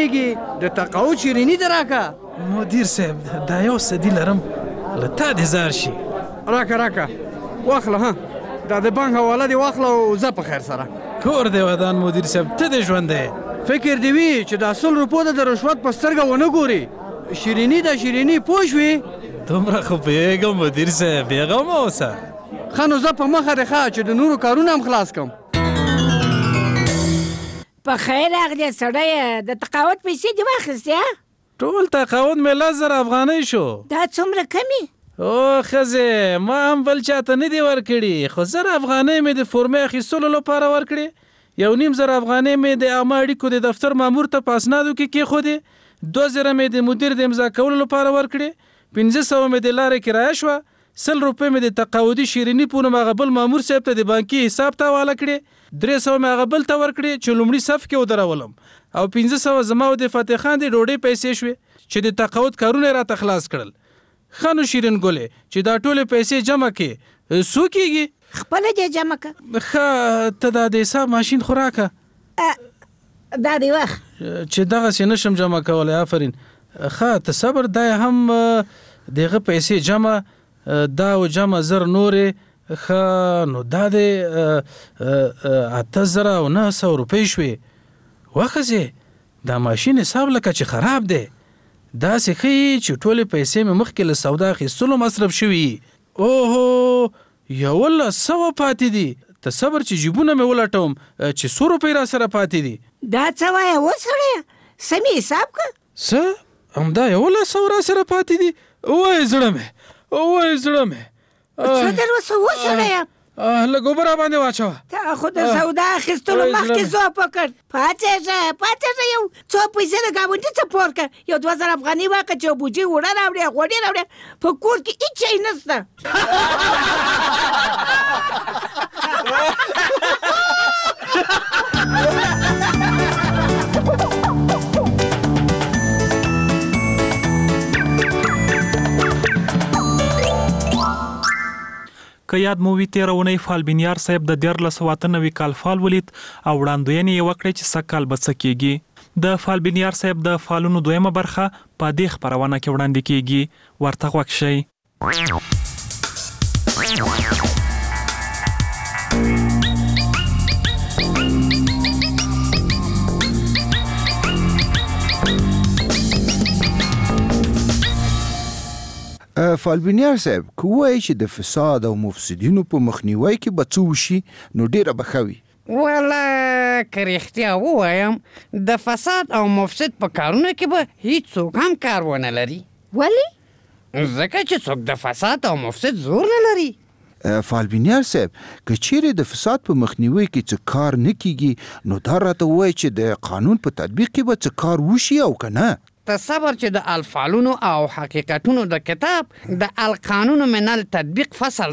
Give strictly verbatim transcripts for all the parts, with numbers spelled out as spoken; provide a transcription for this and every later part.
کېږي د تقاعد شیریني دې راکه. مدیر صاحب دا یو سدي لرم له تا دې زار شي. راکه راکه واخله. ها دا د بانک حواله دې واخله او زه په خیر سره. کور دې ودان مدیر صاحب ته دې ژوند دی. فکر دې وي چې دا سل روپو د رشوت په سترګه ونه ګوري. شیریني د شیریني پوه شوې. دومره خو پوهېږم مدیر صاحب بېغمه اوسه. ښه نو زه په مخه دې ښه چې د نورو کارونه هم خلاص کړم. په خیر راغلې سړی د تقاعد پیسې دې واخیستې؟ ټول تقاعد مې لس زره افغانۍ شو. دا څومره کمې؟ او ښځې ما هم بل چاته نه دي ورکړي خو زر افغانۍ مې د فورمې اخیستلو لپاره ورکړې. یو نیم زر افغانۍ مې د عامه اړیکو د دفتر مامور ته په اسنادو کې کېښودې. دوه زره مې د مدیر د امضا کولو لپاره ورکړې. پنځه سوه مې د لارې کرایه شوه. سل روپۍ مې د تقاعدي شیریني په نوم هغه بل مامور صاحب ته د بانکي حساب ته حواله کړې. درې سوه مې هغه بل ته ورکړې چې لومړي صف کې ودرولم. او پنځه سوه زما او د فتح خان د ډوډۍ پیسې شوې چې د تقاعد کارونه یې راته خلاص کړل. ښه نو شیرین ګلې چې دا ټولې پیسې جمع کړې څو کېږي؟ خپله دې جمع کړه. ښه ته دا د حساب ماشین خو راکړه. دا دی وخت چې دغسې نشم جمع کولی. آفرین. ښه ته صبر دا هم دغه پیسې جمع دا او جمع زر نورې. ښه نو دا د اته زره او نه سوه روپۍ شوې. وښځې دا ماشین حساب لکه چې خراب دی. داسې ښیي چې ټولې پیسې مې مخکې له سودا اخیستلو مصرف شوي. اوهو یولس سوه پاتې دي. ته صبر چې جیبونه مې ولټوم چې څو روپۍ را سره پاتې دي. دا څه وایه وسړیه سمې حساب کړه. څه همدا یولس سوه را سره پاتې دي. وایې زړه مې وایې زړه مې څه در وسه وسړیه لږ اوبه را باندې واچوه. تا خو د سودا اخیستلو مخکې ځواب وکړ. پاڅېږه پاڅېږه یو څو پیسې د ګاونډي څه پور کړه. یو دوه زره افغانۍ واخله چې یو بوجۍ اوړه راوړې غوړي راوړې. په کور کې هېڅ شی نشته. که یاد مو وي تېره اونۍ فالبینیار صاحب د دیارلس سوه اته نوي کال فال ولید او وړاندوینې یې وکړې چې سږ کال به څه کېږي. د فالبینیار صاحب د فالونو دویمه برخه په دې خپرونه کې وړاندې کېږي. ورته غوږ شئ. فالبینیار صاحب که ووایي چې د فساد او مفسدینو په مخنیوي کې به څه وشي نو ډېره به ښه وي. والا که رښتیا ووایم د فساد او مفسد په کارونو کې به هیڅوک هم کار ونه لري. ولې؟ ځکه چې څوک د فساد او مفسد زور نه لري. فالبینیار صاحب که چیرې د فساد په مخنیوي کې څه کار نه کیږي نو دا راته ووایي چې د قانون په تطبیق کې به څه کار وشي او که نه. تصور چې د الفالونو او حقیقتونو د کتاب د القانون من التطبیق فصل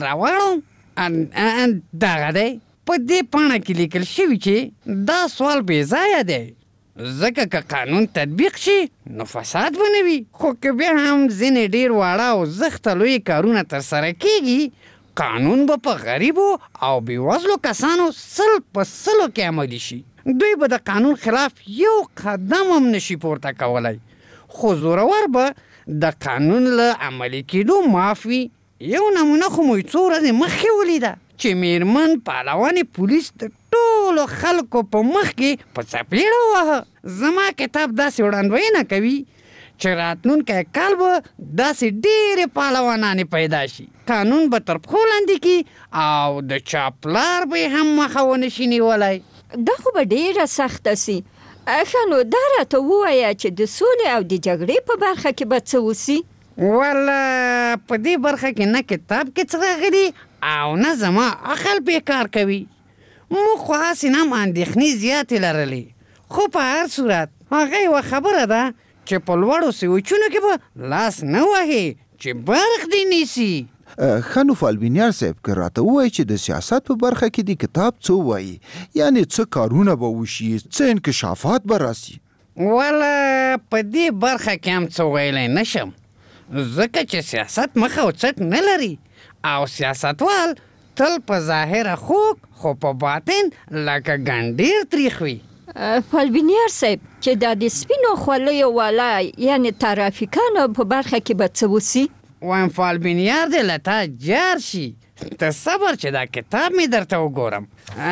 راوړم. دغه دی په دې پاڼه کې لیکل شوي چې دا سوال بې ځایه دی. ځکه که قانون تطبیق شي نو فساد به نه وي. خو که بیا هم ځینې ډېر واړه او زښته لوی کارونه ترسره کېږي قانون به په غریبو او بېوزلو کسانو سل په سلو کې عملي شي. دوی به د قانون خلاف یو قدم هم نشي پورته کولی. خو زورور به د قانون له عملي کېدو معاف وي. یو نمونه خو مو څو ورځې مخکې ولیده چې میرمن پهلوانې پولیس د ټولو خلکو په مخ کې په څپېړه ووهه. زما کتاب داسې وړاندوینه کوي چې راتلونکی کال به داسې ډېرې پهلوانانې پیدا شي. قانون به تر پښو لاندې کړي او د چا پلار به یې هم مخه ونه شي نیولی. دا خو به ډېره سخته سي. ښه نو دا راته ووایه چې د سولې او د جګړې په برخه کې به څه وسي؟ والا په دې برخه کې نه کتاب کې څه راغلي او نه زما عقل بیکار کوي. موږ خو هسې هم اندېښنې زیاتې لرلې. خو په هر صورت هغه یوه خبره ده چې په لوړو سوچونو کې به لاس نه وهې چې برق دې نیسي. ښه نو فالبینیار صاحب که راته ووایي چې د سیاست په برخه کې د کتاب څه وایي یعنې څه کارونه به وشي څه انکشافات به راسي. والا په دې برخه کې هم څه ویلی نشم ځکه چې سیاست مخ او څټ نه لري او سیاستوال تل په ظاهره خوږ خو په باطن لکه ګنډیر تریخ وي. فالبینیار صاحب چې دا د سپینو خولیو والا یعنی ترافیکانو په برخه کې به څه وسي؟ وایم فالبینیار دې له تا جار شي، ته صبر چې دا کتاب مې درته وګورم.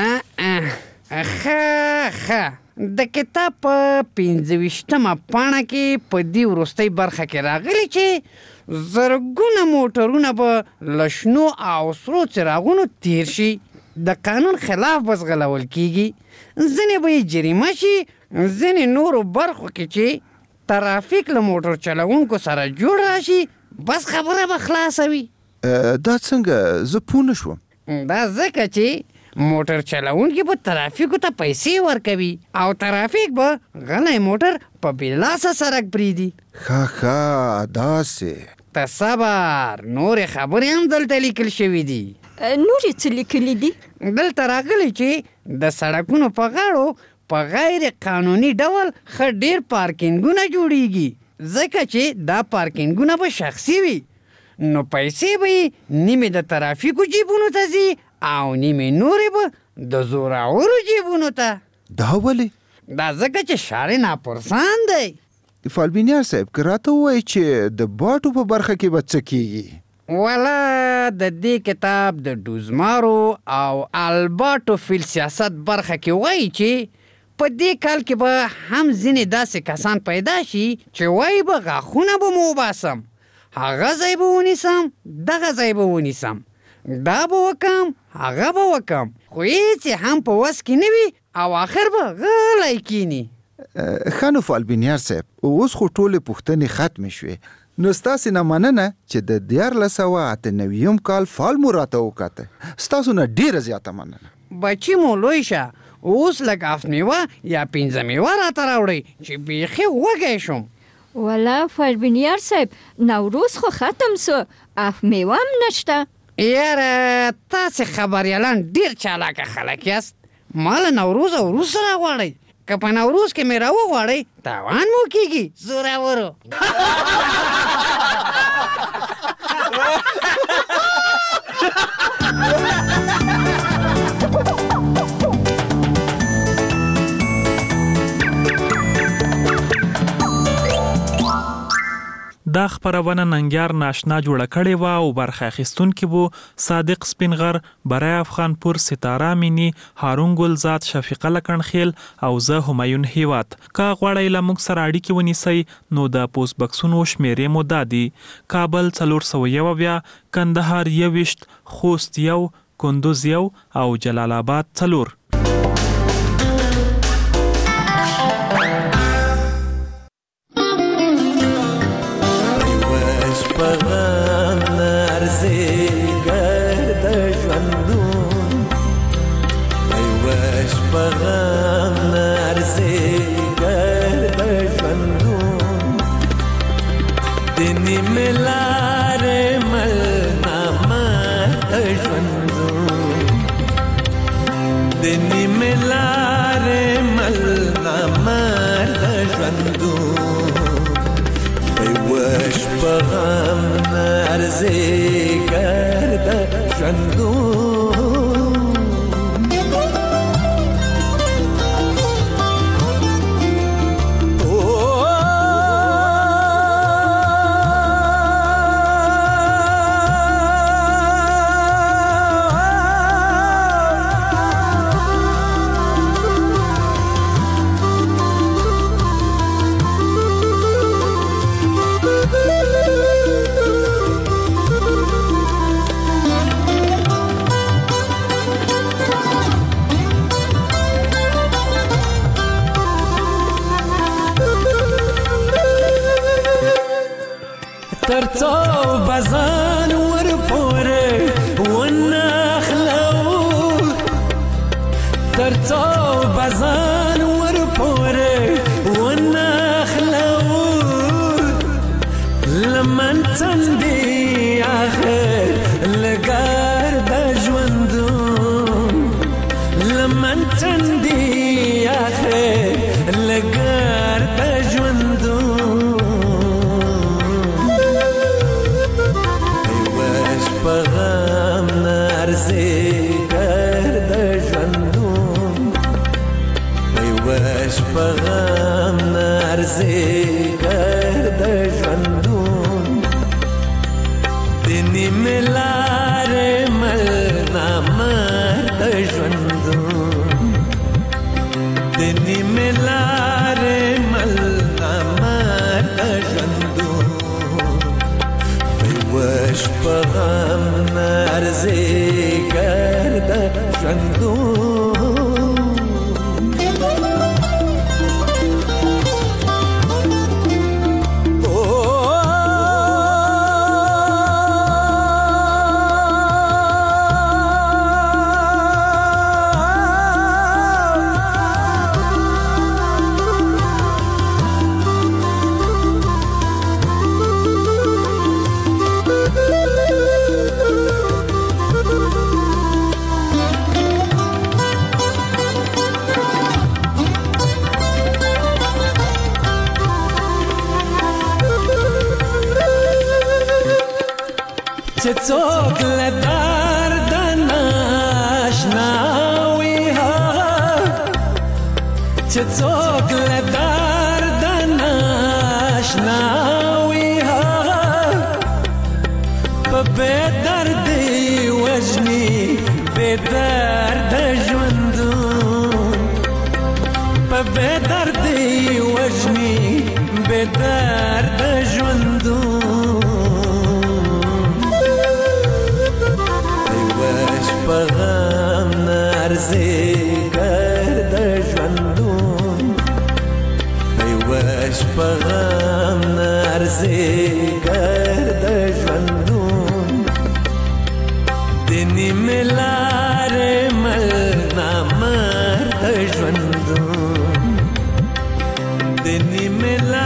ښه ښه د کتاب په پنځه ویشتمه پاڼه کې په دې وروستۍ برخه کې راغلي چې زرګونه موټرونه به له شنو او سرو څراغونو تیر شي، د قانون خلاف به ځغلول کېږي، ځینې به یې جریمه شي، ځینې نورو برخو کې چې ترافیک له موټر چلوونکو سره جوړ راشي بس خبره به خلاصه وي. دا څنګه؟ زه پوه نه شوم. دا ځکه چې موټر چلوونکي به ترافیکو ته پیسې ورکوي او ترافیک به غلی موټر په بېلاسه سړک پرېږدي. ښه ښه داسې. ته صبر، نورې خبرې هم دلته لیکل شوي دي. نورې څه لیکلي دي؟ دلته راغلي چې د سړکونو په غاړو په غیر قانوني ډول ښه ډېر پارکینګونه جوړیږي، ځکه چې دا پارکینګونه به شخصي وي، نو پیسې به یې نیمې د ترافیکو جیبونو ته ځي او نیمې نورې به د زورورو جیبونو ته. دا ولې؟ دا ځکه چې ښار ناپرسان دی. فالبینیار صاحب که راته ووایي چې د باټو په برخه کې به څه کېږي؟ والا د دې کتاب د ډوزمارو او الباټو فیل سیاست برخه کې وایي چې په دې کال کې به هم ځینې داسې کسان پیدا شي چې وایي به غاښونه به مو وباسم، هغه ځای به ونیسم، دغه ځای به ونیسم، دا به وکم، هغه به وکم، خو هېڅ هم په وس کې نه وي او آخر به غلی کینی. ښه نو فالبینیار صاحب، اوس خو ټولې پوښتنې ختمې شوې، نو ستاسې نه مننه چې د دیارلس سوه اته نوېم کال فال مو راته وکاته. ستاسو نه ډېره زیاته مننه. بچي مو لوی شه، اوس لږ اف میوه یا پنځه میوه راته راوړئ چې بیخي وږی شم. والا فالبینیار صاحب نوروز خو ختم سو، اف میوه هم نشته. یاره تاسې خبریالان ډېر چالاکه خلک یاست، ما له نوروزه وروسته راغواړئ، که په نوروز کې مې راوغواړئ تاوان مو کېږي زورورو. دا خپرونه ننګیار ناشنا جوړه کړې وه او برخه اخیستونکي بو صادق سپینغر، برای افغان پور، ستاره امینی، هارون ګلزاد، شفیقه لکنخیل او زه همایون هیواد. که غواړئ له موږ سره اړیکې ونیسئ نو د پوسټ بکسونو شمیرې مو دا دي: کابل څلور سوه یو اویا، کندهار یوویشت، خوست یو، کندوز یو او جلال آباد څلور. Where زیګر د ژوندون د نیمې لارې مل نامر د ژوندون د نیمې لارې مل نامر د ژوندون وش په غم نرزیګر د ژوندون چې څوک له درد ناشنا وي چې څوک له درد ناشنا وي په بې دردي وژني بې درده ژوندون په بې دردي وژني بې درده ژوندون په غم نرزیګر د ژوندون وش په غم نرزیګر د ژوندون د نیمې لارې